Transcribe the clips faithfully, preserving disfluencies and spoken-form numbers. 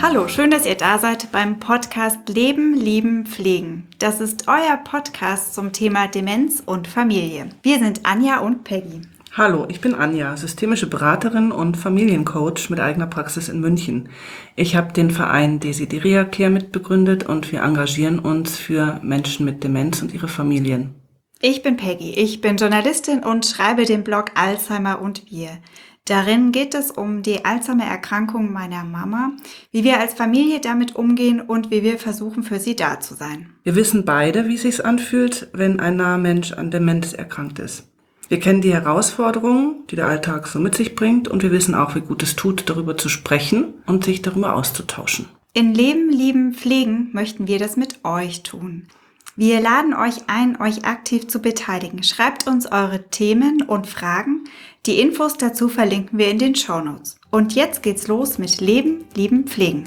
Hallo, schön, dass ihr da seid beim Podcast Leben, Lieben, Pflegen. Das ist euer Podcast zum Thema Demenz und Familie. Wir sind Anja und Peggy. Hallo, ich bin Anja, systemische Beraterin und Familiencoach mit eigener Praxis in München. Ich habe den Verein Desideria Care mitbegründet und wir engagieren uns für Menschen mit Demenz und ihre Familien. Ich bin Peggy, ich bin Journalistin und schreibe den Blog Alzheimer und wir. Darin geht es um die Alzheimer-Erkrankung meiner Mama, wie wir als Familie damit umgehen und wie wir versuchen, für sie da zu sein. Wir wissen beide, wie es sich anfühlt, wenn ein naher Mensch an Demenz erkrankt ist. Wir kennen die Herausforderungen, die der Alltag so mit sich bringt, und wir wissen auch, wie gut es tut, darüber zu sprechen und sich darüber auszutauschen. In Leben, Lieben, Pflegen möchten wir das mit euch tun. Wir laden euch ein, euch aktiv zu beteiligen. Schreibt uns eure Themen und Fragen. Die Infos dazu verlinken wir in den Shownotes. Und jetzt geht's los mit Leben, Lieben, Pflegen.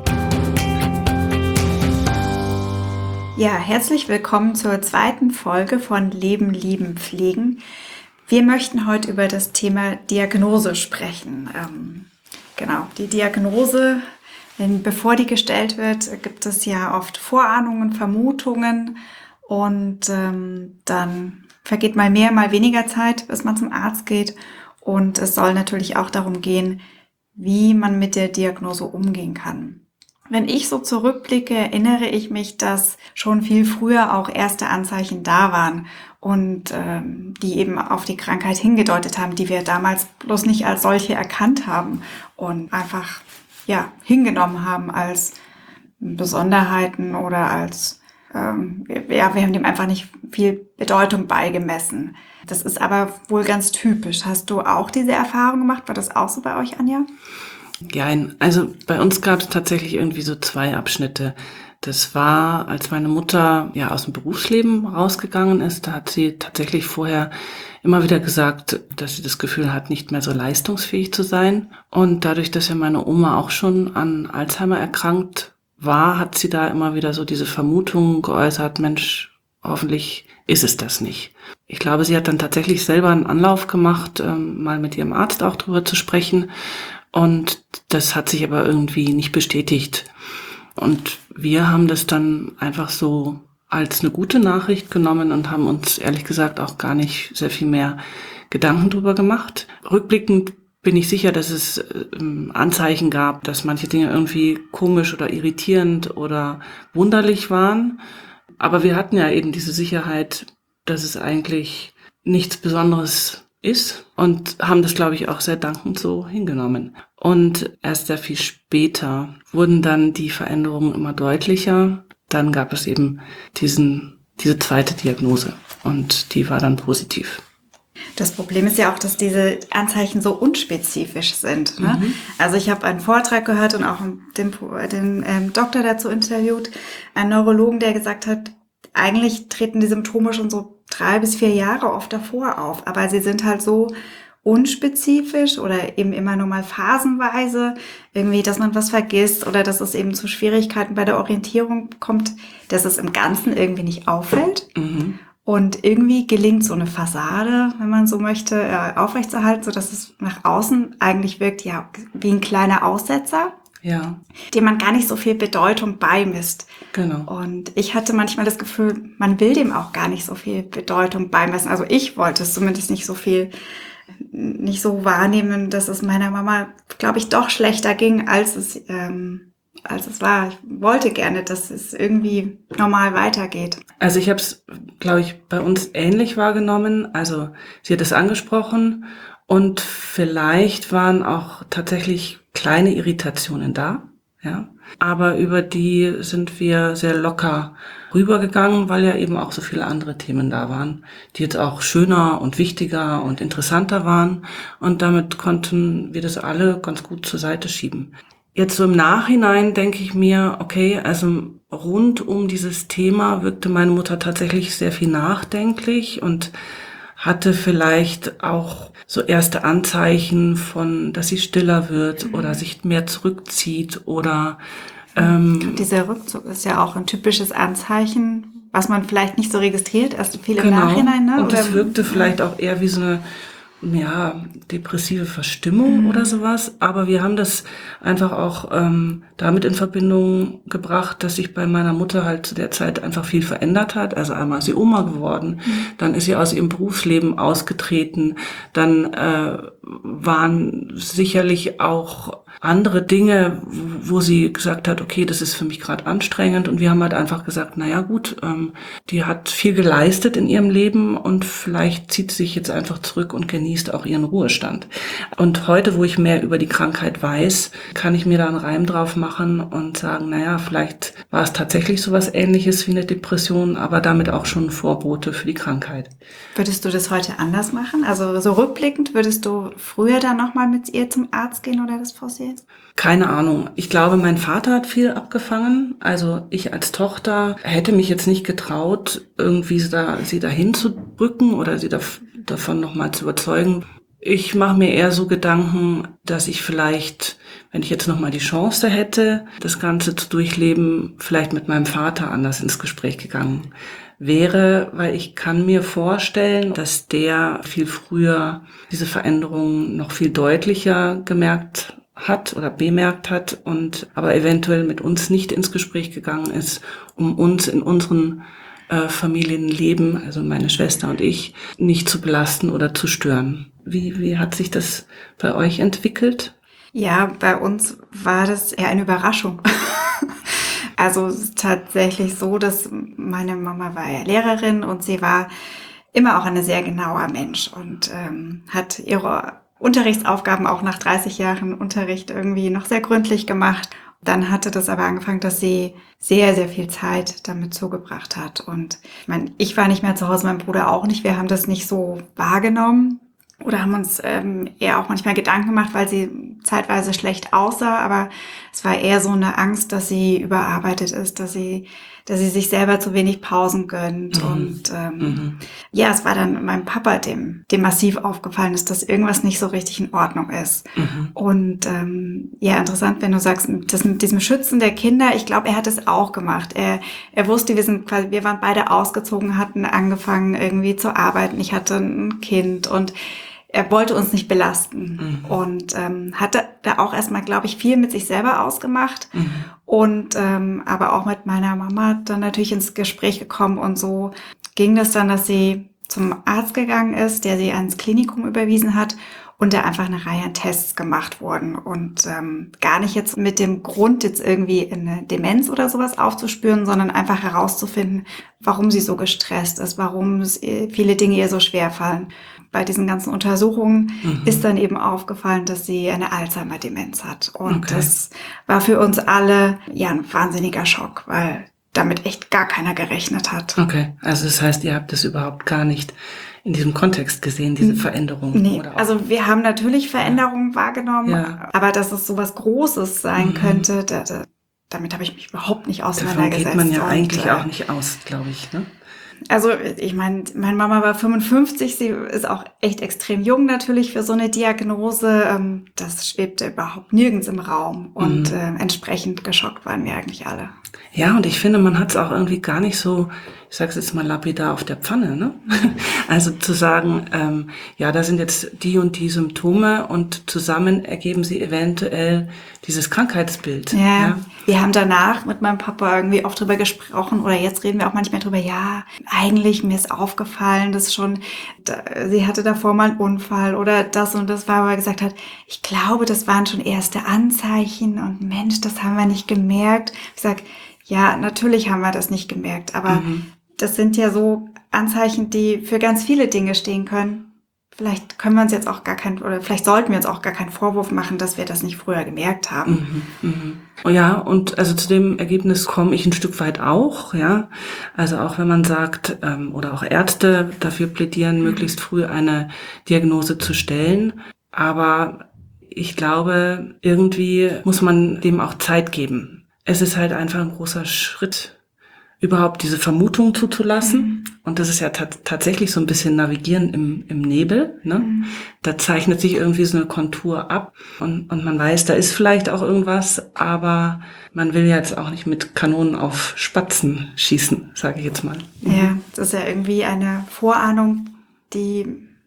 Ja, herzlich willkommen zur zweiten Folge von Leben, Lieben, Pflegen. Wir möchten heute über das Thema Diagnose sprechen. Ähm, genau, die Diagnose, wenn, bevor die gestellt wird, gibt es ja oft Vorahnungen, Vermutungen und ähm, dann vergeht mal mehr, mal weniger Zeit, bis man zum Arzt geht. Und es soll natürlich auch darum gehen, wie man mit der Diagnose umgehen kann. Wenn ich so zurückblicke, erinnere ich mich, dass schon viel früher auch erste Anzeichen da waren und ähm, die eben auf die Krankheit hingedeutet haben, die wir damals bloß nicht als solche erkannt haben und einfach ja hingenommen haben als Besonderheiten oder als ähm, ja, wir haben dem einfach nicht viel Bedeutung beigemessen. Das ist aber wohl ganz typisch. Hast du auch diese Erfahrung gemacht? War das auch so bei euch, Anja? Ja, also bei uns gab es tatsächlich irgendwie so zwei Abschnitte. Das war, als meine Mutter ja aus dem Berufsleben rausgegangen ist, da hat sie tatsächlich vorher immer wieder gesagt, dass sie das Gefühl hat, nicht mehr so leistungsfähig zu sein. Und dadurch, dass ja meine Oma auch schon an Alzheimer erkrankt war, hat sie da immer wieder so diese Vermutung geäußert, Mensch, hoffentlich ist es das nicht. Ich glaube, sie hat dann tatsächlich selber einen Anlauf gemacht, ähm, mal mit ihrem Arzt auch drüber zu sprechen. Und das hat sich aber irgendwie nicht bestätigt. Und wir haben das dann einfach so als eine gute Nachricht genommen und haben uns ehrlich gesagt auch gar nicht sehr viel mehr Gedanken drüber gemacht. Rückblickend bin ich sicher, dass es ähm, Anzeichen gab, dass manche Dinge irgendwie komisch oder irritierend oder wunderlich waren. Aber wir hatten ja eben diese Sicherheit, dass es eigentlich nichts Besonderes ist und haben das, glaube ich, auch sehr dankend so hingenommen. Und erst sehr viel später wurden dann die Veränderungen immer deutlicher. Dann gab es eben diesen, diese zweite Diagnose und die war dann positiv. Das Problem ist ja auch, dass diese Anzeichen so unspezifisch sind. Ne? Mhm. Also ich habe einen Vortrag gehört und auch den, den ähm, Doktor dazu interviewt, einen Neurologen, der gesagt hat, eigentlich treten die Symptome schon so drei bis vier Jahre oft davor auf, aber sie sind halt so unspezifisch oder eben immer nur mal phasenweise, irgendwie, dass man was vergisst oder dass es eben zu Schwierigkeiten bei der Orientierung kommt, dass es im Ganzen irgendwie nicht auffällt. Mhm. Und irgendwie gelingt so eine Fassade, wenn man so möchte, aufrechtzuerhalten, so dass es nach außen eigentlich wirkt, ja, wie ein kleiner Aussetzer, ja, dem man gar nicht so viel Bedeutung beimisst. Genau. Und ich hatte manchmal das Gefühl, man will dem auch gar nicht so viel Bedeutung beimessen. Also ich wollte es zumindest nicht so viel, nicht so wahrnehmen, dass es meiner Mama, glaube ich, doch schlechter ging, als es ähm, als es war. Ich wollte gerne, dass es irgendwie normal weitergeht. Also ich habe es, glaube ich, bei uns ähnlich wahrgenommen. Also sie hat es angesprochen und vielleicht waren auch tatsächlich kleine Irritationen da, ja. Aber über die sind wir sehr locker rübergegangen, weil ja eben auch so viele andere Themen da waren, die jetzt auch schöner und wichtiger und interessanter waren. Und damit konnten wir das alle ganz gut zur Seite schieben. Jetzt so im Nachhinein denke ich mir, okay, also rund um dieses Thema wirkte meine Mutter tatsächlich sehr viel nachdenklich und hatte vielleicht auch so erste Anzeichen von, dass sie stiller wird oder sich mehr zurückzieht oder ähm, dieser Rückzug ist ja auch ein typisches Anzeichen, was man vielleicht nicht so registriert, erst viel im genau. Nachhinein. Ne? Und das wirkte vielleicht auch eher wie so eine ja, depressive Verstimmung mhm. oder sowas. Aber wir haben das einfach auch ähm, damit in Verbindung gebracht, dass sich bei meiner Mutter halt zu der Zeit einfach viel verändert hat. Also einmal ist sie Oma geworden, mhm. dann ist sie aus ihrem Berufsleben ausgetreten, dann äh, waren sicherlich auch andere Dinge, wo sie gesagt hat, okay, das ist für mich gerade anstrengend. Und wir haben halt einfach gesagt, na ja, gut, ähm, die hat viel geleistet in ihrem Leben und vielleicht zieht sie sich jetzt einfach zurück und genießt auch ihren Ruhestand. Und heute, wo ich mehr über die Krankheit weiß, kann ich mir da einen Reim drauf machen und sagen, na ja, vielleicht war es tatsächlich sowas Ähnliches wie eine Depression, aber damit auch schon Vorbote für die Krankheit. Würdest du das heute anders machen? Also so rückblickend, würdest du früher dann nochmal mit ihr zum Arzt gehen oder das forcieren? Keine Ahnung. Ich glaube, mein Vater hat viel abgefangen. Also ich als Tochter hätte mich jetzt nicht getraut, irgendwie da, sie dahin zu drücken oder sie da, davon nochmal zu überzeugen. Ich mache mir eher so Gedanken, dass ich vielleicht, wenn ich jetzt nochmal die Chance hätte, das Ganze zu durchleben, vielleicht mit meinem Vater anders ins Gespräch gegangen wäre, weil ich kann mir vorstellen, dass der viel früher diese Veränderungen noch viel deutlicher gemerkt hat oder bemerkt hat und aber eventuell mit uns nicht ins Gespräch gegangen ist, um uns in unseren äh, Familienleben, also meine Schwester und ich, nicht zu belasten oder zu stören. Wie, wie hat sich das bei euch entwickelt? Ja, bei uns war das eher eine Überraschung. Also es ist tatsächlich so, dass meine Mama war ja Lehrerin und sie war immer auch ein sehr genauer Mensch und ähm, hat ihre Unterrichtsaufgaben auch nach dreißig Jahren Unterricht irgendwie noch sehr gründlich gemacht. Dann hatte das aber angefangen, dass sie sehr, sehr viel Zeit damit zugebracht hat. Und ich meine, ich war nicht mehr zu Hause, mein Bruder auch nicht. Wir haben das nicht so wahrgenommen oder haben uns ähm, eher auch manchmal Gedanken gemacht, weil sie zeitweise schlecht aussah. Aber es war eher so eine Angst, dass sie überarbeitet ist, dass sie dass sie sich selber zu wenig Pausen gönnt. Mhm. Und ähm, mhm. ja, es war dann meinem Papa, dem, dem massiv aufgefallen ist, dass irgendwas nicht so richtig in Ordnung ist. Mhm. Und ähm, ja, interessant, wenn du sagst, das mit diesem Schützen der Kinder, ich glaube, er hat es auch gemacht. Er, er wusste, wir sind quasi, wir waren beide ausgezogen, hatten angefangen irgendwie zu arbeiten. Ich hatte ein Kind und er wollte uns nicht belasten mhm. und ähm, hatte da auch erstmal, glaube ich, viel mit sich selber ausgemacht mhm. und ähm, aber auch mit meiner Mama dann natürlich ins Gespräch gekommen und so ging das dann, dass sie zum Arzt gegangen ist, der sie ans Klinikum überwiesen hat und da einfach eine Reihe an Tests gemacht wurden und ähm, gar nicht jetzt mit dem Grund, jetzt irgendwie eine Demenz oder sowas aufzuspüren, sondern einfach herauszufinden, warum sie so gestresst ist, warum es ihr, viele Dinge ihr so schwer fallen. Bei diesen ganzen Untersuchungen mhm. ist dann eben aufgefallen, dass sie eine Alzheimer-Demenz hat. Und okay. das war für uns alle ja ein wahnsinniger Schock, weil damit echt gar keiner gerechnet hat. Okay, also das heißt, ihr habt das überhaupt gar nicht in diesem Kontext gesehen, diese Veränderung? Nee, oder auch? Also wir haben natürlich Veränderungen ja. wahrgenommen, ja. aber dass es sowas Großes sein mhm. könnte, da, da, damit habe ich mich überhaupt nicht auseinandergesetzt. Davon geht man ja Und, eigentlich äh, auch nicht aus, glaube ich, ne? Also ich meine, meine Mama war fünfundfünfzig, sie ist auch echt extrem jung natürlich für so eine Diagnose. Das schwebte überhaupt nirgends im Raum und mhm. äh, entsprechend geschockt waren wir eigentlich alle. Ja, und ich finde, man hat es auch irgendwie gar nicht so, ich sag's jetzt mal lapidar, auf der Pfanne, ne? Also zu sagen, ähm, ja, da sind jetzt die und die Symptome und zusammen ergeben sie eventuell dieses Krankheitsbild. Ja, ja, wir haben danach mit meinem Papa irgendwie oft drüber gesprochen oder jetzt reden wir auch manchmal drüber, ja, eigentlich mir ist aufgefallen, dass schon, da, sie hatte davor mal einen Unfall oder das und das war, wo er gesagt hat, ich glaube, das waren schon erste Anzeichen und Mensch, das haben wir nicht gemerkt. Ich sag, ja, natürlich haben wir das nicht gemerkt, aber mhm. das sind ja so Anzeichen, die für ganz viele Dinge stehen können. Vielleicht können wir uns jetzt auch gar kein, oder vielleicht sollten wir uns auch gar keinen Vorwurf machen, dass wir das nicht früher gemerkt haben. Mhm, mh. Oh ja, und also zu dem Ergebnis komme ich ein Stück weit auch, ja. Also auch wenn man sagt, ähm, oder auch Ärzte dafür plädieren, mhm. möglichst früh eine Diagnose zu stellen. Aber ich glaube, irgendwie muss man dem auch Zeit geben. Es ist halt einfach ein großer Schritt, überhaupt diese Vermutung zuzulassen. Mhm. Und das ist ja ta- tatsächlich so ein bisschen Navigieren im, im Nebel. Ne? Mhm. Da zeichnet sich irgendwie so eine Kontur ab und, und man weiß, da ist vielleicht auch irgendwas, aber man will jetzt auch nicht mit Kanonen auf Spatzen schießen, sage ich jetzt mal. Mhm. Ja, das ist ja irgendwie eine Vorahnung, die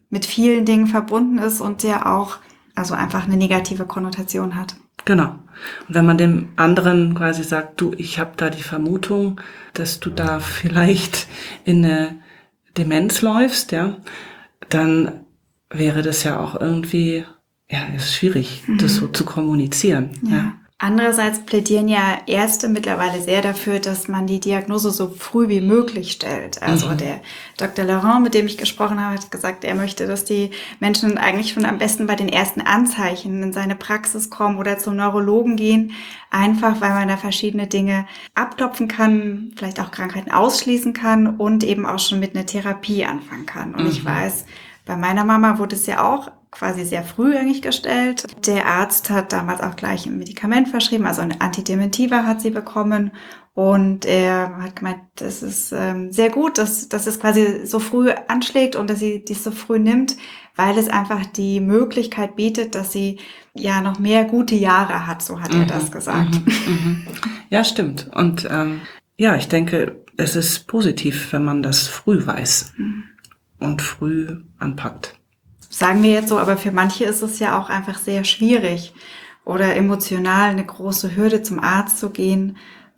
mit vielen Dingen verbunden ist und der auch also einfach eine negative Konnotation hat. Genau. Und wenn man dem anderen quasi sagt, du, ich habe da die Vermutung, dass du da vielleicht in eine Demenz läufst, ja, dann wäre das ja auch irgendwie, ja, ist schwierig, mhm. das so zu kommunizieren. Ja. Ja. Andererseits plädieren ja Ärzte mittlerweile sehr dafür, dass man die Diagnose so früh wie möglich stellt. Also mhm. der Doktor Laurent, mit dem ich gesprochen habe, hat gesagt, er möchte, dass die Menschen eigentlich schon am besten bei den ersten Anzeichen in seine Praxis kommen oder zum Neurologen gehen, einfach weil man da verschiedene Dinge abklopfen kann, vielleicht auch Krankheiten ausschließen kann und eben auch schon mit einer Therapie anfangen kann. Und mhm. ich weiß, bei meiner Mama wurde es ja auch quasi sehr früh eigentlich gestellt. Der Arzt hat damals auch gleich ein Medikament verschrieben, also ein Antidementiva hat sie bekommen. Und er hat gemeint, das ist ähm, sehr gut, dass, dass es quasi so früh anschlägt und dass sie dies so früh nimmt, weil es einfach die Möglichkeit bietet, dass sie ja noch mehr gute Jahre hat, so hat mhm, er das gesagt. Mhm, mhm. Ja, stimmt. Und ähm, ja, ich denke, es ist positiv, wenn man das früh weiß mhm. und früh anpackt. Sagen wir jetzt so, aber für manche ist es ja auch einfach sehr schwierig oder emotional eine große Hürde, zum Arzt zu gehen,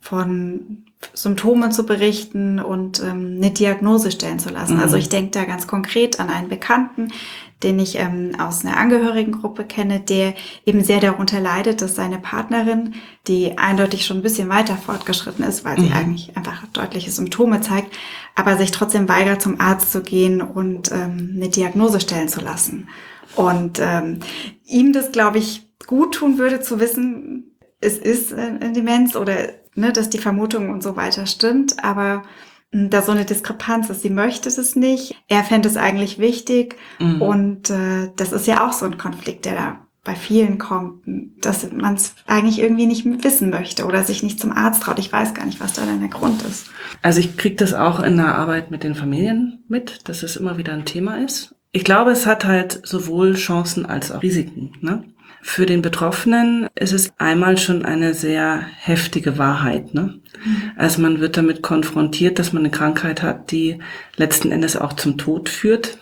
von Symptomen zu berichten und ähm, eine Diagnose stellen zu lassen. Mhm. Also ich denke da ganz konkret an einen Bekannten, den ich ähm, aus einer Angehörigengruppe kenne, der eben sehr darunter leidet, dass seine Partnerin, die eindeutig schon ein bisschen weiter fortgeschritten ist, weil sie mhm. eigentlich einfach deutliche Symptome zeigt, aber sich trotzdem weigert, zum Arzt zu gehen und ähm, eine Diagnose stellen zu lassen. Und ähm, ihm das, glaube ich, gut tun würde, zu wissen, es ist eine Demenz oder ne, dass die Vermutung und so weiter stimmt, aber da so eine Diskrepanz ist. Sie möchte es nicht, er fände es eigentlich wichtig mhm. und äh, das ist ja auch so ein Konflikt, der da bei vielen kommt, dass man es eigentlich irgendwie nicht wissen möchte oder sich nicht zum Arzt traut. Ich weiß gar nicht, was da denn der Grund ist. Also ich kriege das auch in der Arbeit mit den Familien mit, dass es immer wieder ein Thema ist. Ich glaube, es hat halt sowohl Chancen als auch Risiken, ne? Für den Betroffenen ist es einmal schon eine sehr heftige Wahrheit, ne? Mhm. Also man wird damit konfrontiert, dass man eine Krankheit hat, die letzten Endes auch zum Tod führt.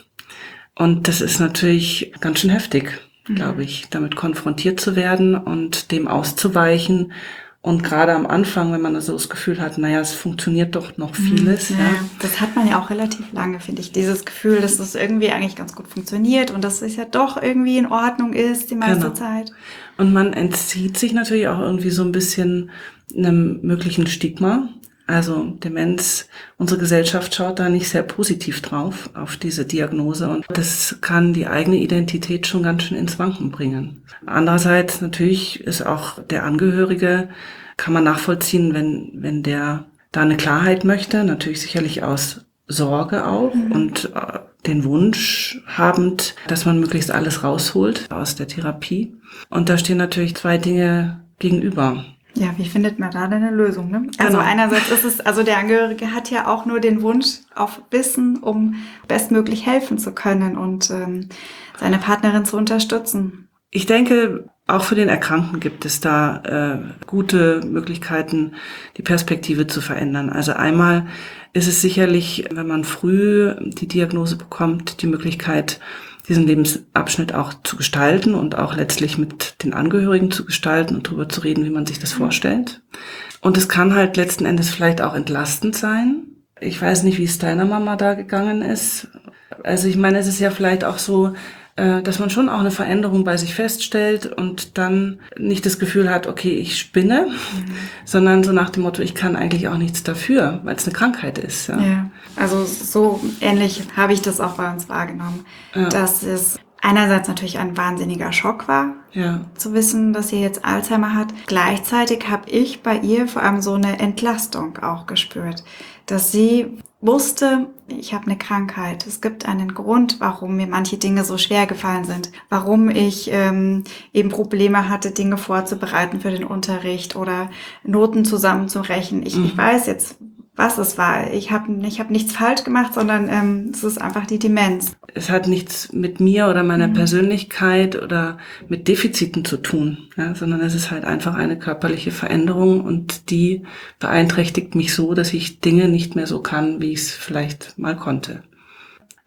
Und das ist natürlich ganz schön heftig, mhm. glaube ich, damit konfrontiert zu werden und dem auszuweichen. Und gerade am Anfang, wenn man so das Gefühl hat, naja, es funktioniert doch noch vieles. Ja, ja. Das hat man ja auch relativ lange, finde ich. Dieses Gefühl, dass es irgendwie eigentlich ganz gut funktioniert und dass es ja doch irgendwie in Ordnung ist die meiste genau. Zeit. Und man entzieht sich natürlich auch irgendwie so ein bisschen einem möglichen Stigma. Also Demenz, unsere Gesellschaft schaut da nicht sehr positiv drauf, auf diese Diagnose. Und das kann die eigene Identität schon ganz schön ins Wanken bringen. Andererseits natürlich ist auch der Angehörige, kann man nachvollziehen, wenn, wenn der da eine Klarheit möchte, natürlich sicherlich aus Sorge auch mhm. und äh, den Wunsch habend, dass man möglichst alles rausholt aus der Therapie. Und da stehen natürlich zwei Dinge gegenüber. Ja, wie findet man da denn eine Lösung, ne? Also genau. Einerseits ist es, also der Angehörige hat ja auch nur den Wunsch auf Wissen, um bestmöglich helfen zu können und ähm, seine Partnerin zu unterstützen. Ich denke, auch für den Erkrankten gibt es da äh, gute Möglichkeiten, die Perspektive zu verändern. Also einmal ist es sicherlich, wenn man früh die Diagnose bekommt, die Möglichkeit, diesen Lebensabschnitt auch zu gestalten und auch letztlich mit den Angehörigen zu gestalten und darüber zu reden, wie man sich das vorstellt. Und es kann halt letzten Endes vielleicht auch entlastend sein. Ich weiß nicht, wie es deiner Mama da gegangen ist. Also ich meine, es ist ja vielleicht auch so, dass man schon auch eine Veränderung bei sich feststellt und dann nicht das Gefühl hat, okay, ich spinne, mhm. sondern so nach dem Motto, ich kann eigentlich auch nichts dafür, weil es eine Krankheit ist. Ja, ja, also so ähnlich habe ich das auch bei uns wahrgenommen, ja. dass es einerseits natürlich ein wahnsinniger Schock war, ja. zu wissen, dass sie jetzt Alzheimer hat. Gleichzeitig habe ich bei ihr vor allem so eine Entlastung auch gespürt, dass sie wusste, ich habe eine Krankheit. Es gibt einen Grund, warum mir manche Dinge so schwer gefallen sind. Warum ich ähm, eben Probleme hatte, Dinge vorzubereiten für den Unterricht oder Noten zusammenzurechnen. Ich, mhm. ich weiß jetzt, was es war. Ich habe ich hab nichts falsch gemacht, sondern ähm, es ist einfach die Demenz. Es hat nichts mit mir oder meiner mhm. Persönlichkeit oder mit Defiziten zu tun, ja, sondern es ist halt einfach eine körperliche Veränderung und die beeinträchtigt mich so, dass ich Dinge nicht mehr so kann, wie ich es vielleicht mal konnte.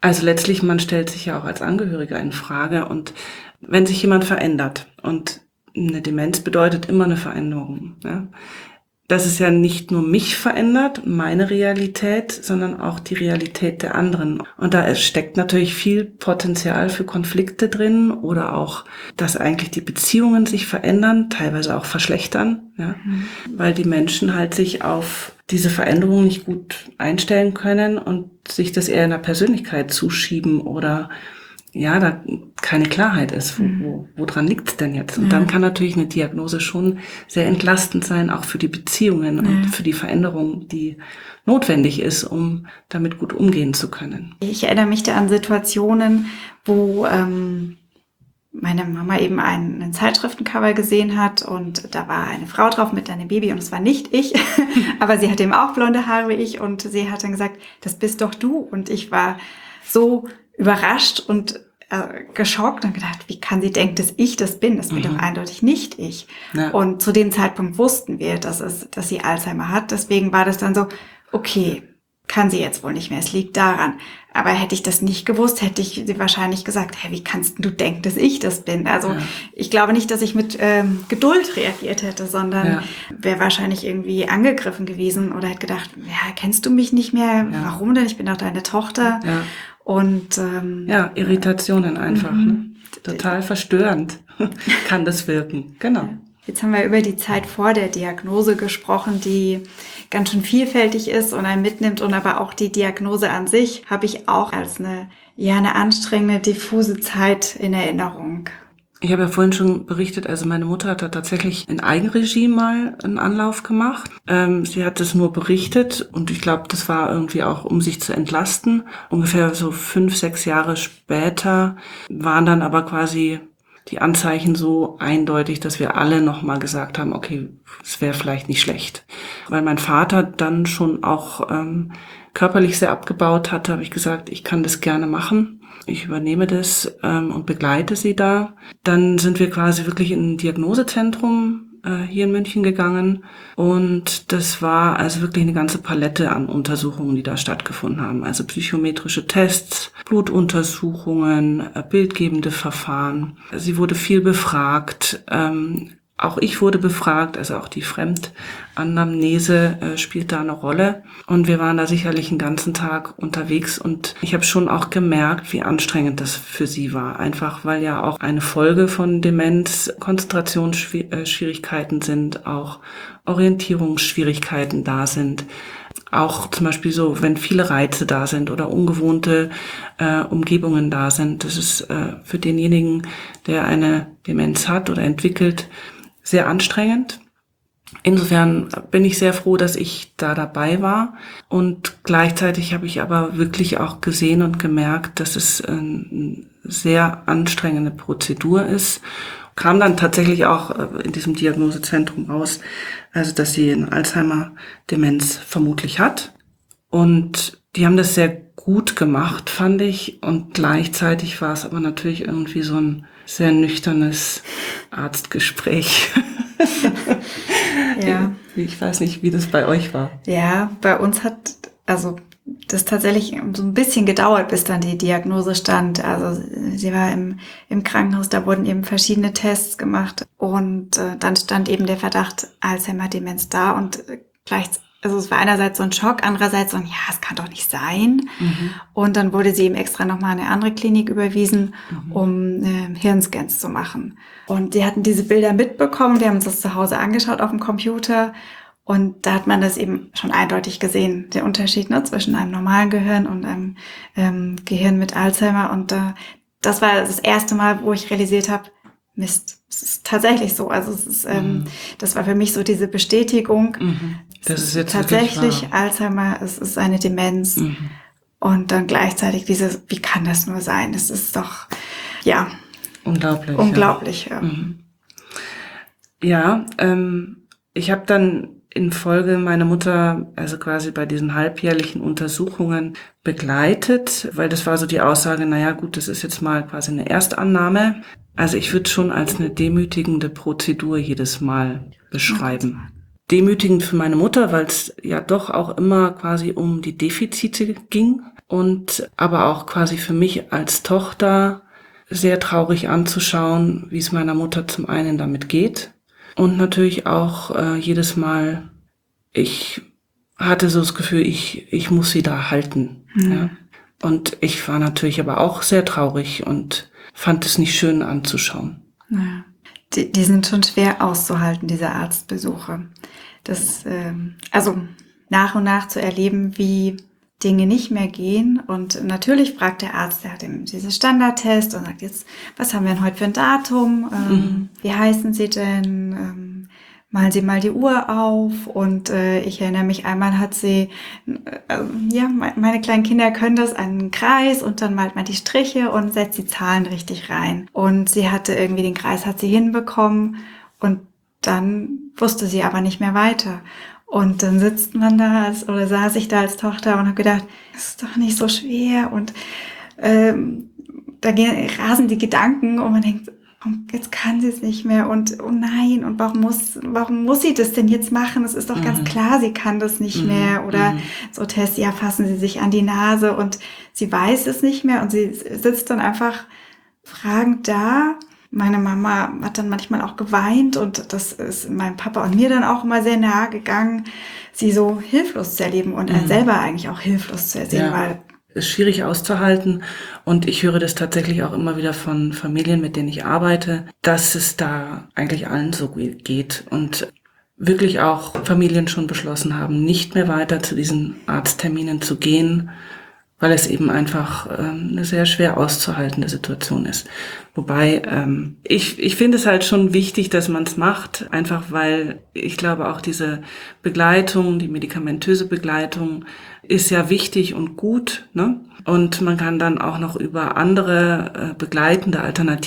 Also letztlich, man stellt sich ja auch als Angehöriger in Frage, und wenn sich jemand verändert, und eine Demenz bedeutet immer eine Veränderung, ja, dass es ja nicht nur mich verändert, meine Realität, sondern auch die Realität der anderen. Und da steckt natürlich viel Potenzial für Konflikte drin, oder auch, dass eigentlich die Beziehungen sich verändern, teilweise auch verschlechtern, ja, mhm. weil die Menschen halt sich auf diese Veränderung nicht gut einstellen können und sich das eher in der Persönlichkeit zuschieben, oder ja, da keine Klarheit ist, wo, wo, woran liegt's denn jetzt? Und ja. dann kann natürlich eine Diagnose schon sehr entlastend sein, auch für die Beziehungen ja. und für die Veränderung, die notwendig ist, um damit gut umgehen zu können. Ich erinnere mich da an Situationen, wo ähm, meine Mama eben ein, ein Zeitschriftencover gesehen hat, und da war eine Frau drauf mit einem Baby, und es war nicht ich, aber sie hatte eben auch blonde Haare wie ich, und sie hat dann gesagt, das bist doch du. Und ich war so überrascht und äh, geschockt und gedacht, wie kann sie denken, dass ich das bin? Das bin mhm. doch eindeutig nicht ich. Ja. Und zu dem Zeitpunkt wussten wir, dass es, dass sie Alzheimer hat. Deswegen war das dann so, okay, kann sie jetzt wohl nicht mehr. Es liegt daran. Aber hätte ich das nicht gewusst, hätte ich sie wahrscheinlich gesagt, hey, wie kannst du denken, dass ich das bin? Also ja. ich glaube nicht, dass ich mit ähm, Geduld reagiert hätte, sondern ja. wäre wahrscheinlich irgendwie angegriffen gewesen oder hätte gedacht, ja, kennst du mich nicht mehr? Ja. Warum denn? Ich bin doch deine Tochter. Ja. Und ähm, ja, Irritationen einfach, mhm. ne? Total verstörend kann das wirken, genau. Jetzt haben wir über die Zeit vor der Diagnose gesprochen, die ganz schön vielfältig ist und einen mitnimmt, und aber auch die Diagnose an sich habe ich auch als eine, ja, eine anstrengende, diffuse Zeit in Erinnerung. Ich habe ja vorhin schon berichtet, also meine Mutter hat da tatsächlich in Eigenregie mal einen Anlauf gemacht. Ähm, sie hat es nur berichtet, und ich glaube, das war irgendwie auch, um sich zu entlasten. Ungefähr so fünf, sechs Jahre später waren dann aber quasi die Anzeichen so eindeutig, dass wir alle nochmal gesagt haben, okay, es wäre vielleicht nicht schlecht. Weil mein Vater dann schon auch ähm, körperlich sehr abgebaut hatte, habe ich gesagt, ich kann das gerne machen. Ich übernehme das ähm, und begleite sie da. Dann sind wir quasi wirklich in ein Diagnosezentrum äh, hier in München gegangen. Und das war also wirklich eine ganze Palette an Untersuchungen, die da stattgefunden haben. Also psychometrische Tests, Blutuntersuchungen, äh, bildgebende Verfahren. Sie wurde viel befragt. Ähm, Auch ich wurde befragt, also auch die Fremdanamnese äh, spielt da eine Rolle. Und wir waren da sicherlich einen ganzen Tag unterwegs, und ich habe schon auch gemerkt, wie anstrengend das für sie war. Einfach weil ja auch eine Folge von Demenz Konzentrationsschwierigkeiten sind, auch Orientierungsschwierigkeiten da sind. Auch zum Beispiel so, wenn viele Reize da sind oder ungewohnte äh, Umgebungen da sind. Das ist äh, für denjenigen, der eine Demenz hat oder entwickelt, sehr anstrengend. Insofern bin ich sehr froh, dass ich da dabei war, und gleichzeitig habe ich aber wirklich auch gesehen und gemerkt, dass es eine sehr anstrengende Prozedur ist. Kam dann tatsächlich auch in diesem Diagnosezentrum raus, also dass sie eine Alzheimer-Demenz vermutlich hat, und die haben das sehr gut gemacht, fand ich, und gleichzeitig war es aber natürlich irgendwie so ein sehr nüchternes Arztgespräch. Ja. Ich weiß nicht, wie das bei euch war. Ja, bei uns hat also das tatsächlich so ein bisschen gedauert, bis dann die Diagnose stand. Also sie war im, im Krankenhaus, da wurden eben verschiedene Tests gemacht, und äh, dann stand eben der Verdacht Alzheimer-Demenz da, und äh, gleichzeitig, also es war einerseits so ein Schock, andererseits so ein, ja, es kann doch nicht sein. Mhm. Und dann wurde sie eben extra nochmal in eine andere Klinik überwiesen, mhm. um äh, Hirnscans zu machen. Und die hatten diese Bilder mitbekommen, wir haben uns das zu Hause angeschaut auf dem Computer, und da hat man das eben schon eindeutig gesehen, der Unterschied, ne, zwischen einem normalen Gehirn und einem ähm, Gehirn mit Alzheimer. Und äh, das war das erste Mal, wo ich realisiert habe, Mist, es ist tatsächlich so. Also es ist, ähm, mhm. das war für mich so diese Bestätigung. Mhm. Das ist jetzt tatsächlich Alzheimer, es ist eine Demenz. Mhm. Und dann gleichzeitig dieses, wie kann das nur sein? Es ist doch, ja, unglaublich. Unglaublich, ja. Ja, mhm. ja ähm, ich habe dann in Folge meine Mutter, also quasi bei diesen halbjährlichen Untersuchungen begleitet, weil das war so die Aussage, naja gut, das ist jetzt mal quasi eine Erstannahme. Also ich würde schon als eine demütigende Prozedur jedes Mal beschreiben. Demütigend für meine Mutter, weil es ja doch auch immer quasi um die Defizite ging. und aber auch quasi für mich als Tochter sehr traurig anzuschauen, wie es meiner Mutter zum einen damit geht und natürlich auch äh, jedes Mal, ich hatte so das Gefühl, ich ich muss sie da halten. Mhm. Ja. Und ich war natürlich aber auch sehr traurig und fand es nicht schön anzuschauen. Ja. Die, die sind schon schwer auszuhalten, diese Arztbesuche. Das, ähm, also nach und nach zu erleben, wie Dinge nicht mehr gehen. Und natürlich fragt der Arzt, der hat eben diese Standardtest und sagt jetzt, was haben wir denn heute für ein Datum? Ähm, mhm. Wie heißen Sie denn? Ähm, malen Sie mal die Uhr auf. Und äh, ich erinnere mich, einmal hat sie, äh, ja, meine kleinen Kinder können das, einen Kreis und dann malt man die Striche und setzt die Zahlen richtig rein. Und sie hatte irgendwie den Kreis, hat sie hinbekommen und dann wusste sie aber nicht mehr weiter. Und dann sitzt man da als, oder saß ich da als Tochter und habe gedacht, das ist doch nicht so schwer. Und ähm, da gehen, rasen die Gedanken und man denkt, und jetzt kann sie es nicht mehr und oh nein, und warum muss, warum muss sie das denn jetzt machen? Es ist doch mhm. ganz klar, sie kann das nicht mhm. mehr. Oder mhm. so Tests, ja, fassen sie sich an die Nase und sie weiß es nicht mehr und sie sitzt dann einfach fragend da. Meine Mama hat dann manchmal auch geweint und das ist meinem Papa und mir dann auch immer sehr nahe gegangen, sie so hilflos zu erleben und mhm. selber eigentlich auch hilflos zu ersehen, ja. weil ist schwierig auszuhalten und ich höre das tatsächlich auch immer wieder von Familien, mit denen ich arbeite, dass es da eigentlich allen so geht und wirklich auch Familien schon beschlossen haben, nicht mehr weiter zu diesen Arztterminen zu gehen, weil es eben einfach ähm, eine sehr schwer auszuhaltende Situation ist. Wobei ähm, ich ich finde es halt schon wichtig, dass man es macht, einfach weil ich glaube auch diese Begleitung, die medikamentöse Begleitung ist ja wichtig und gut, ne? Und man kann dann auch noch über andere äh, begleitende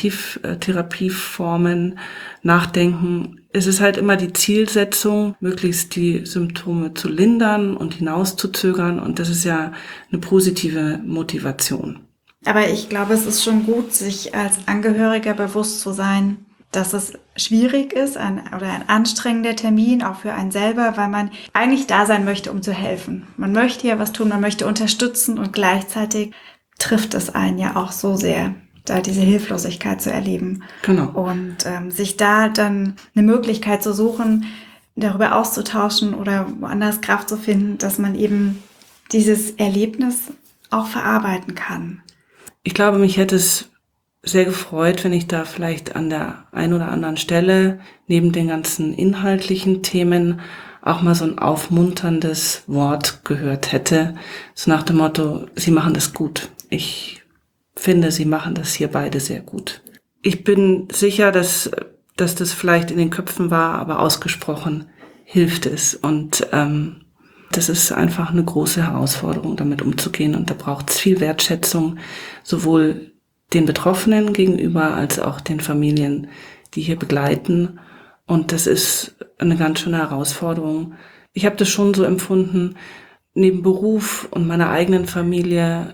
Alternativtherapieformen nachdenken. Es ist halt immer die Zielsetzung, möglichst die Symptome zu lindern und hinauszuzögern. Und das ist ja eine positive Motivation. Aber ich glaube, es ist schon gut, sich als Angehöriger bewusst zu sein, dass es schwierig ist ein, oder ein anstrengender Termin, auch für einen selber, weil man eigentlich da sein möchte, um zu helfen. Man möchte ja was tun, man möchte unterstützen und gleichzeitig trifft es einen ja auch so sehr, da diese Hilflosigkeit zu erleben. Genau. Und ähm, sich da dann eine Möglichkeit zu suchen, darüber auszutauschen oder woanders Kraft zu finden, dass man eben dieses Erlebnis auch verarbeiten kann. Ich glaube, mich hätte es sehr gefreut, wenn ich da vielleicht an der ein oder anderen Stelle neben den ganzen inhaltlichen Themen auch mal so ein aufmunterndes Wort gehört hätte. So nach dem Motto, Sie machen das gut. Ich finde, Sie machen das hier beide sehr gut. Ich bin sicher, dass, dass das vielleicht in den Köpfen war, aber ausgesprochen hilft es. Und ähm, das ist einfach eine große Herausforderung, damit umzugehen. Und da braucht es viel Wertschätzung, sowohl den Betroffenen gegenüber als auch den Familien, die hier begleiten. Und das ist eine ganz schöne Herausforderung. Ich habe das schon so empfunden, neben Beruf und meiner eigenen Familie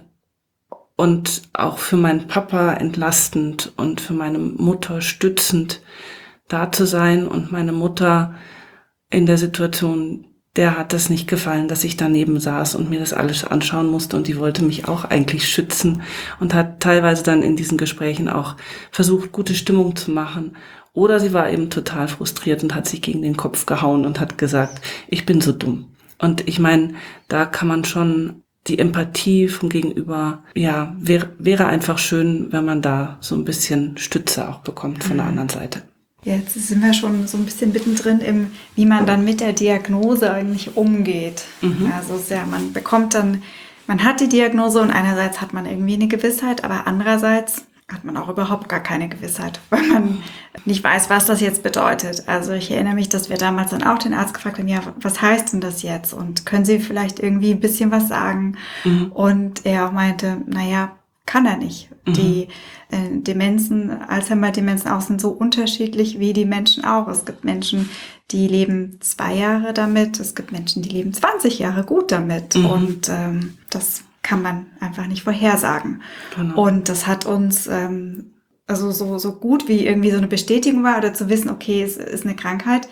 und auch für meinen Papa entlastend und für meine Mutter stützend da zu sein. Und meine Mutter in der Situation, der hat das nicht gefallen, dass ich daneben saß und mir das alles anschauen musste und die wollte mich auch eigentlich schützen und hat teilweise dann in diesen Gesprächen auch versucht, gute Stimmung zu machen. Oder sie war eben total frustriert und hat sich gegen den Kopf gehauen und hat gesagt, ich bin so dumm. Und ich meine, da kann man schon die Empathie vom Gegenüber, ja, wäre, wäre einfach schön, wenn man da so ein bisschen Stütze auch bekommt von der anderen Seite. Jetzt sind wir schon so ein bisschen mittendrin im, wie man dann mit der Diagnose eigentlich umgeht. Mhm. Also ja, man bekommt dann, man hat die Diagnose und einerseits hat man irgendwie eine Gewissheit, aber andererseits hat man auch überhaupt gar keine Gewissheit, weil man nicht weiß, was das jetzt bedeutet. Also ich erinnere mich, dass wir damals dann auch den Arzt gefragt haben, ja, was heißt denn das jetzt? Und können Sie vielleicht irgendwie ein bisschen was sagen? Mhm. Und er auch meinte, naja, kann er nicht. Mhm. Die äh, Demenzen, Alzheimer-Demenzen auch sind so unterschiedlich wie die Menschen auch. Es gibt Menschen, die leben zwei Jahre damit. Es gibt Menschen, die leben zwanzig Jahre gut damit. Mhm. Und ähm, das kann man einfach nicht vorhersagen. Genau. Und das hat uns, ähm, also so, so gut wie irgendwie so eine Bestätigung war oder zu wissen, okay, es ist eine Krankheit,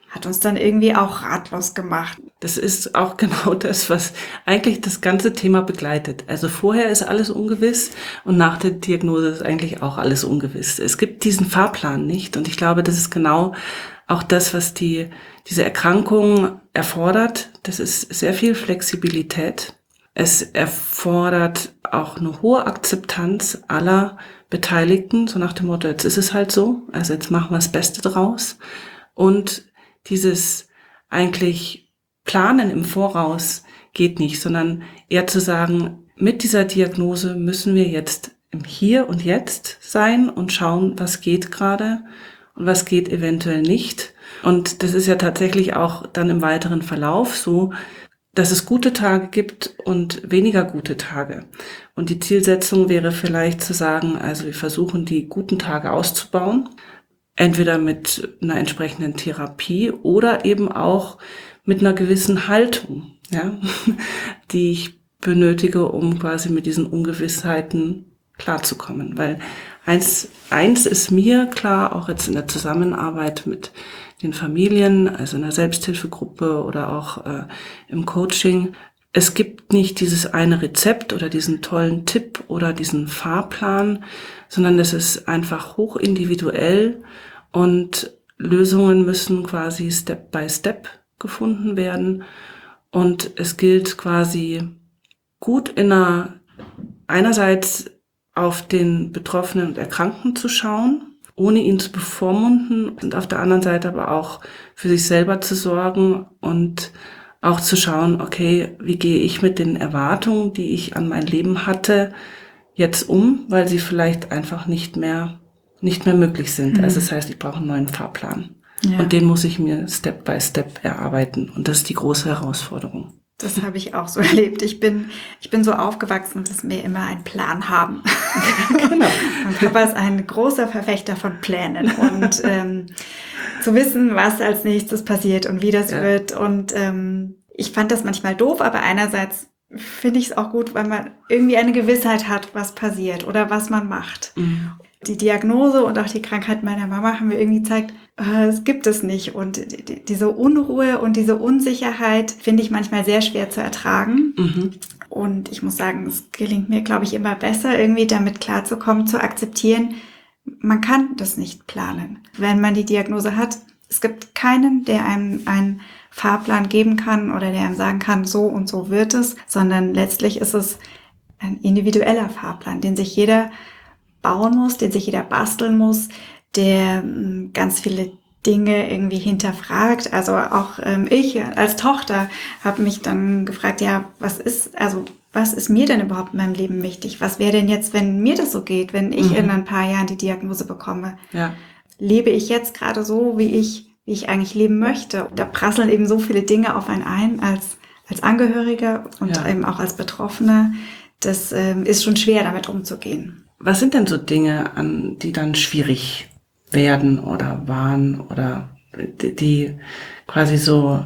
hat uns dann irgendwie auch ratlos gemacht. Das ist auch genau das, was eigentlich das ganze Thema begleitet. Also vorher ist alles ungewiss und nach der Diagnose ist eigentlich auch alles ungewiss. Es gibt diesen Fahrplan nicht und ich glaube, das ist genau auch das, was die diese Erkrankung erfordert. Das ist sehr viel Flexibilität. Es erfordert auch eine hohe Akzeptanz aller Beteiligten, so nach dem Motto, jetzt ist es halt so, also jetzt machen wir das Beste draus. Und dieses eigentlich Planen im Voraus geht nicht, sondern eher zu sagen, mit dieser Diagnose müssen wir jetzt im Hier und Jetzt sein und schauen, was geht gerade und was geht eventuell nicht. Und das ist ja tatsächlich auch dann im weiteren Verlauf so, dass es gute Tage gibt und weniger gute Tage. Und die Zielsetzung wäre vielleicht zu sagen, also wir versuchen die guten Tage auszubauen, entweder mit einer entsprechenden Therapie oder eben auch mit einer gewissen Haltung, ja, die ich benötige, um quasi mit diesen Ungewissheiten klarzukommen. Weil eins, eins ist mir klar, auch jetzt in der Zusammenarbeit mit den Familien, also in der Selbsthilfegruppe oder auch äh, im Coaching, es gibt nicht dieses eine Rezept oder diesen tollen Tipp oder diesen Fahrplan, sondern es ist einfach hochindividuell und Lösungen müssen quasi Step by Step gefunden werden. Und es gilt quasi gut in einer, einerseits auf den Betroffenen und Erkrankten zu schauen, ohne ihn zu bevormunden und auf der anderen Seite aber auch für sich selber zu sorgen und auch zu schauen, okay, wie gehe ich mit den Erwartungen, die ich an mein Leben hatte, jetzt um, weil sie vielleicht einfach nicht mehr, nicht mehr möglich sind. Mhm. Also das heißt, ich brauche einen neuen Fahrplan. Ja. Und den muss ich mir Step by Step erarbeiten. Und das ist die große Herausforderung. Das habe ich auch so erlebt. Ich bin, ich bin so aufgewachsen, dass wir immer einen Plan haben. Genau. Mein Papa ist ein großer Verfechter von Plänen und ähm, zu wissen, was als nächstes passiert und wie das ja. wird. Und ähm, ich fand das manchmal doof, aber einerseits finde ich es auch gut, weil man irgendwie eine Gewissheit hat, was passiert oder was man macht. Mhm. Die Diagnose und auch die Krankheit meiner Mama haben mir irgendwie gezeigt, äh, es gibt es nicht. Und die, diese Unruhe und diese Unsicherheit finde ich manchmal sehr schwer zu ertragen. Mhm. Und ich muss sagen, es gelingt mir, glaube ich, immer besser, irgendwie damit klarzukommen, zu akzeptieren, man kann das nicht planen. Wenn man die Diagnose hat, es gibt keinen, der einem einen Fahrplan geben kann oder der einem sagen kann, so und so wird es, sondern letztlich ist es ein individueller Fahrplan, den sich jeder bauen muss, den sich jeder basteln muss, der ähm, ganz viele Dinge irgendwie hinterfragt. Also auch ähm, ich als Tochter habe mich dann gefragt, ja, was ist, also was ist mir denn überhaupt in meinem Leben wichtig? Was wäre denn jetzt, wenn mir das so geht, wenn ich mhm. in ein paar Jahren die Diagnose bekomme? Ja. Lebe ich jetzt gerade so, wie ich, wie ich eigentlich leben möchte? Da prasseln eben so viele Dinge auf einen ein als, als Angehöriger und ja. eben auch als Betroffener. Das ähm, ist schon schwer, damit umzugehen. Was sind denn so Dinge, an die dann schwierig werden oder waren oder die, die quasi so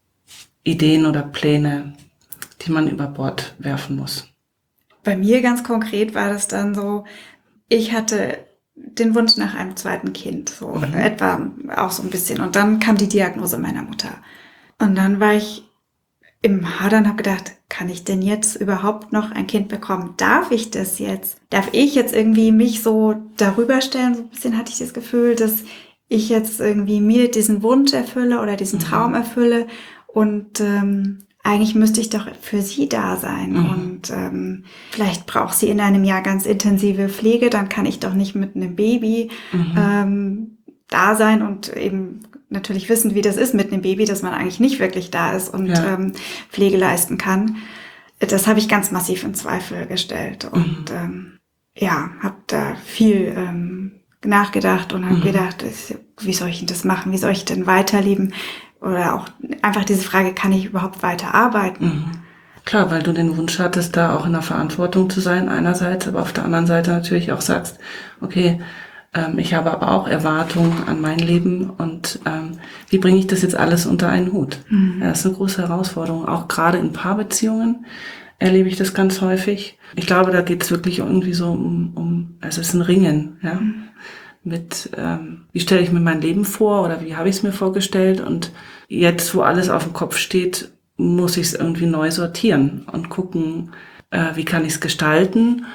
Ideen oder Pläne, die man über Bord werfen muss? Bei mir ganz konkret war das dann so, ich hatte den Wunsch nach einem zweiten Kind, so mhm. etwa auch so ein bisschen. Und dann kam die Diagnose meiner Mutter. Und dann war ich im Hadern, habe gedacht, kann ich denn jetzt überhaupt noch ein Kind bekommen? Darf ich das jetzt? Darf ich jetzt irgendwie mich so darüber stellen? So ein bisschen hatte ich das Gefühl, dass ich jetzt irgendwie mir diesen Wunsch erfülle oder diesen mhm. Traum erfülle. Und ähm, eigentlich müsste ich doch für sie da sein. Mhm. Und ähm, vielleicht braucht sie in einem Jahr ganz intensive Pflege. Dann kann ich doch nicht mit einem Baby mhm. ähm, da sein und eben natürlich wissen, wie das ist mit einem Baby, dass man eigentlich nicht wirklich da ist und ja. ähm, Pflege leisten kann. Das habe ich ganz massiv in Zweifel gestellt und mhm. ähm, ja, habe da viel ähm, nachgedacht und habe mhm. gedacht, wie soll ich denn das machen? Wie soll ich denn weiterleben? Oder auch einfach diese Frage, kann ich überhaupt weiter arbeiten? Mhm. Klar, weil du den Wunsch hattest, da auch in der Verantwortung zu sein einerseits, aber auf der anderen Seite natürlich auch sagst, okay, ich habe aber auch Erwartungen an mein Leben und ähm, wie bringe ich das jetzt alles unter einen Hut? Mhm. Ja, das ist eine große Herausforderung. Auch gerade in Paarbeziehungen erlebe ich das ganz häufig. Ich glaube, da geht es wirklich irgendwie so um, um, also es ist ein Ringen, ja, mhm. mit, ähm, wie stelle ich mir mein Leben vor oder wie habe ich es mir vorgestellt. Und jetzt, wo alles auf dem Kopf steht, muss ich es irgendwie neu sortieren und gucken, äh, wie kann ich es gestalten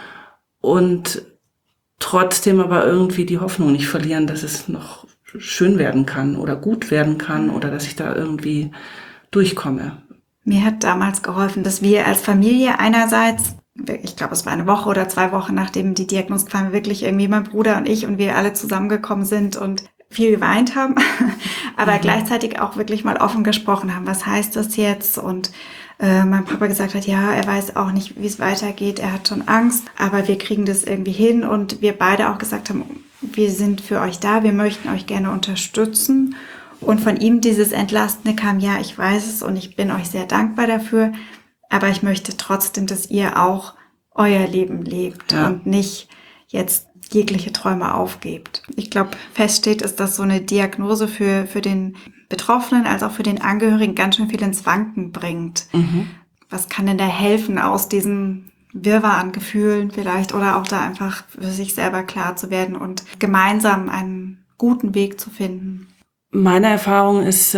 und trotzdem aber irgendwie die Hoffnung nicht verlieren, dass es noch schön werden kann oder gut werden kann oder dass ich da irgendwie durchkomme. Mir hat damals geholfen, dass wir als Familie einerseits, ich glaube, es war eine Woche oder zwei Wochen, nachdem die Diagnose kam, wirklich irgendwie mein Bruder und ich und wir alle zusammengekommen sind und viel geweint haben, aber mhm. gleichzeitig auch wirklich mal offen gesprochen haben, was heißt das jetzt? Und äh, mein Papa gesagt hat, ja, er weiß auch nicht, wie es weitergeht, er hat schon Angst, aber wir kriegen das irgendwie hin und wir beide auch gesagt haben, wir sind für euch da, wir möchten euch gerne unterstützen. Und von ihm dieses Entlastende kam, ja, ich weiß es und ich bin euch sehr dankbar dafür, aber ich möchte trotzdem, dass ihr auch euer Leben lebt ja. und nicht jetzt jegliche Träume aufgebt. Ich glaube, feststeht ist, dass so eine Diagnose für, für den Betroffenen als auch für den Angehörigen ganz schön viel ins Wanken bringt. Mhm. Was kann denn da helfen, aus diesem Wirrwarr an Gefühlen vielleicht oder auch da einfach für sich selber klar zu werden und gemeinsam einen guten Weg zu finden? Meine Erfahrung ist,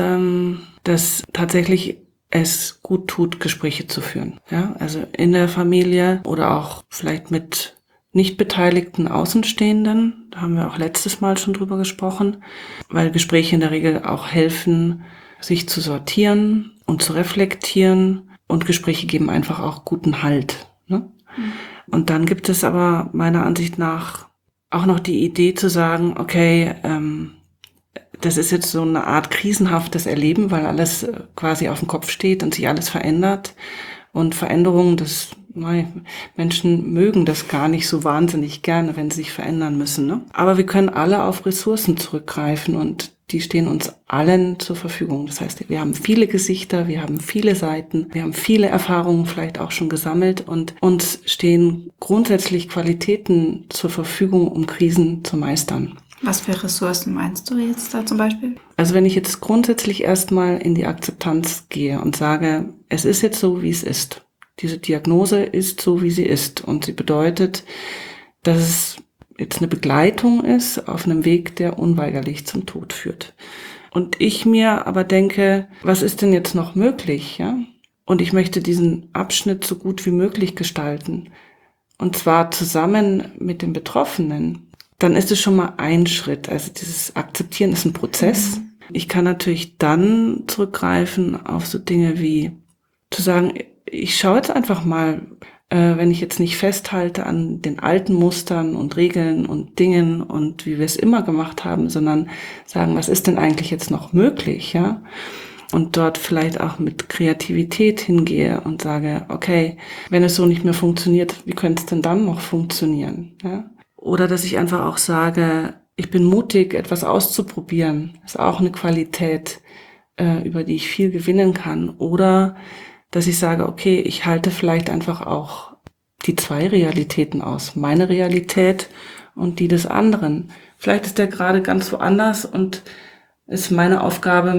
dass tatsächlich es gut tut, Gespräche zu führen. Ja, also in der Familie oder auch vielleicht mit nicht beteiligten Außenstehenden. Da haben wir auch letztes Mal schon drüber gesprochen, weil Gespräche in der Regel auch helfen, sich zu sortieren und zu reflektieren. Und Gespräche geben einfach auch guten Halt. Ne? Mhm. Und dann gibt es aber meiner Ansicht nach auch noch die Idee zu sagen, okay, ähm, das ist jetzt so eine Art krisenhaftes Erleben, weil alles quasi auf dem Kopf steht und sich alles verändert. Und Veränderungen, das, nein, Menschen mögen das gar nicht so wahnsinnig gerne, wenn sie sich verändern müssen. Ne? Aber wir können alle auf Ressourcen zurückgreifen und die stehen uns allen zur Verfügung. Das heißt, wir haben viele Gesichter, wir haben viele Seiten, wir haben viele Erfahrungen vielleicht auch schon gesammelt und uns stehen grundsätzlich Qualitäten zur Verfügung, um Krisen zu meistern. Was für Ressourcen meinst du jetzt da zum Beispiel? Also wenn ich jetzt grundsätzlich erstmal in die Akzeptanz gehe und sage, es ist jetzt so, wie es ist. Diese Diagnose ist so, wie sie ist. Und sie bedeutet, dass es jetzt eine Begleitung ist auf einem Weg, der unweigerlich zum Tod führt. Und ich mir aber denke, was ist denn jetzt noch möglich? Ja? Und ich möchte diesen Abschnitt so gut wie möglich gestalten. Und zwar zusammen mit den Betroffenen. Dann ist es schon mal ein Schritt. Also dieses Akzeptieren ist ein Prozess. Mhm. Ich kann natürlich dann zurückgreifen auf so Dinge wie zu sagen, ich schaue jetzt einfach mal, äh, wenn ich jetzt nicht festhalte an den alten Mustern und Regeln und Dingen und wie wir es immer gemacht haben, sondern sagen, was ist denn eigentlich jetzt noch möglich, ja? Und dort vielleicht auch mit Kreativität hingehe und sage, okay, wenn es so nicht mehr funktioniert, wie könnte es denn dann noch funktionieren, ja? Oder dass ich einfach auch sage, ich bin mutig, etwas auszuprobieren. Das ist auch eine Qualität, äh, über die ich viel gewinnen kann. Oder dass ich sage, okay, ich halte vielleicht einfach auch die zwei Realitäten aus. Meine Realität und die des anderen. Vielleicht ist der gerade ganz woanders und ist meine Aufgabe,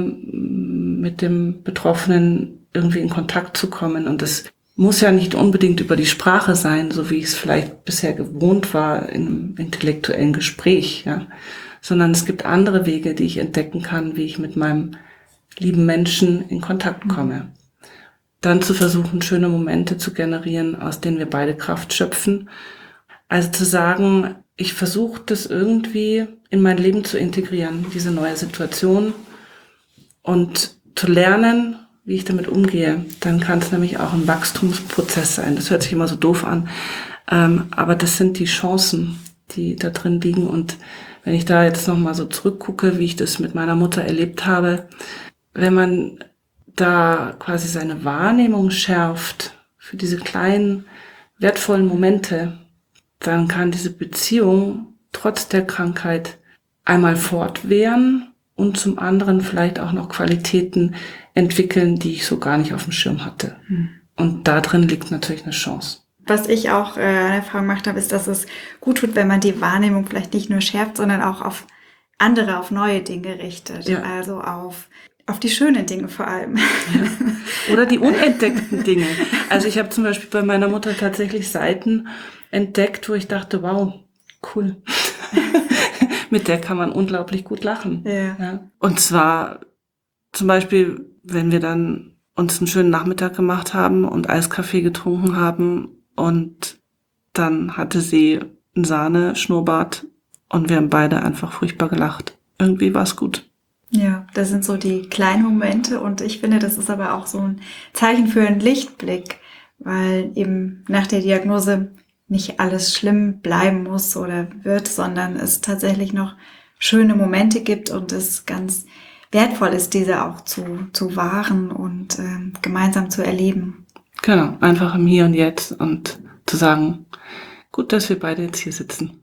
mit dem Betroffenen irgendwie in Kontakt zu kommen. Und das muss ja nicht unbedingt über die Sprache sein, so wie ich es vielleicht bisher gewohnt war in einem intellektuellen Gespräch, ja, sondern es gibt andere Wege, die ich entdecken kann, wie ich mit meinem lieben Menschen in Kontakt komme. Dann zu versuchen, schöne Momente zu generieren, aus denen wir beide Kraft schöpfen. Also zu sagen, ich versuche das irgendwie in mein Leben zu integrieren, diese neue Situation, und zu lernen, wie ich damit umgehe. Dann kann es nämlich auch ein Wachstumsprozess sein. Das hört sich immer so doof an, ähm, aber das sind die Chancen, die da drin liegen. Und wenn ich da jetzt nochmal so zurückgucke, wie ich das mit meiner Mutter erlebt habe, wenn man da quasi seine Wahrnehmung schärft für diese kleinen, wertvollen Momente, dann kann diese Beziehung trotz der Krankheit einmal fortwähren und zum anderen vielleicht auch noch Qualitäten entwickeln, die ich so gar nicht auf dem Schirm hatte. Hm. Und da drin liegt natürlich eine Chance. Was ich auch äh, eine Erfahrung gemacht habe, ist, dass es gut tut, wenn man die Wahrnehmung vielleicht nicht nur schärft, sondern auch auf andere, auf neue Dinge richtet. Ja. Also auf auf die schönen Dinge vor allem. Ja. Oder die unentdeckten Dinge. Also ich habe zum Beispiel bei meiner Mutter tatsächlich Seiten entdeckt, wo ich dachte, wow, cool. mit der kann man unglaublich gut lachen. Ja. Ja. Und zwar zum Beispiel, wenn wir dann uns einen schönen Nachmittag gemacht haben und Eiskaffee getrunken haben und dann hatte sie einen Sahne-Schnurrbart und wir haben beide einfach furchtbar gelacht. Irgendwie war es gut. Ja, das sind so die kleinen Momente und ich finde, das ist aber auch so ein Zeichen für einen Lichtblick, weil eben nach der Diagnose nicht alles schlimm bleiben muss oder wird, sondern es tatsächlich noch schöne Momente gibt und es ganz wertvoll ist, diese auch zu, zu wahren und äh, gemeinsam zu erleben. Genau, einfach im Hier und Jetzt und zu sagen, gut, dass wir beide jetzt hier sitzen.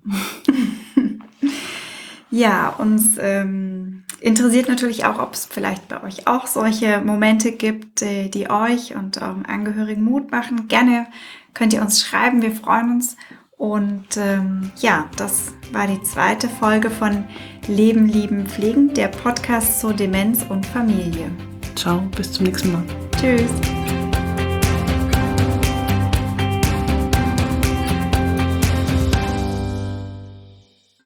Ja, uns ähm, interessiert natürlich auch, ob es vielleicht bei euch auch solche Momente gibt, die, die euch und eurem Angehörigen Mut machen. Gerne könnt ihr uns schreiben, wir freuen uns. Und ähm, ja, das war die zweite Folge von Leben, Lieben, Pflegen, der Podcast zur Demenz und Familie. Ciao, bis zum nächsten Mal. Tschüss.